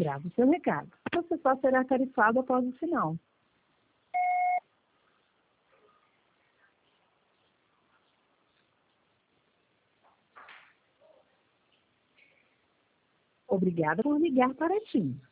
Grave seu recado. Você só será tarifado após o sinal. Obrigada por ligar para a TIM.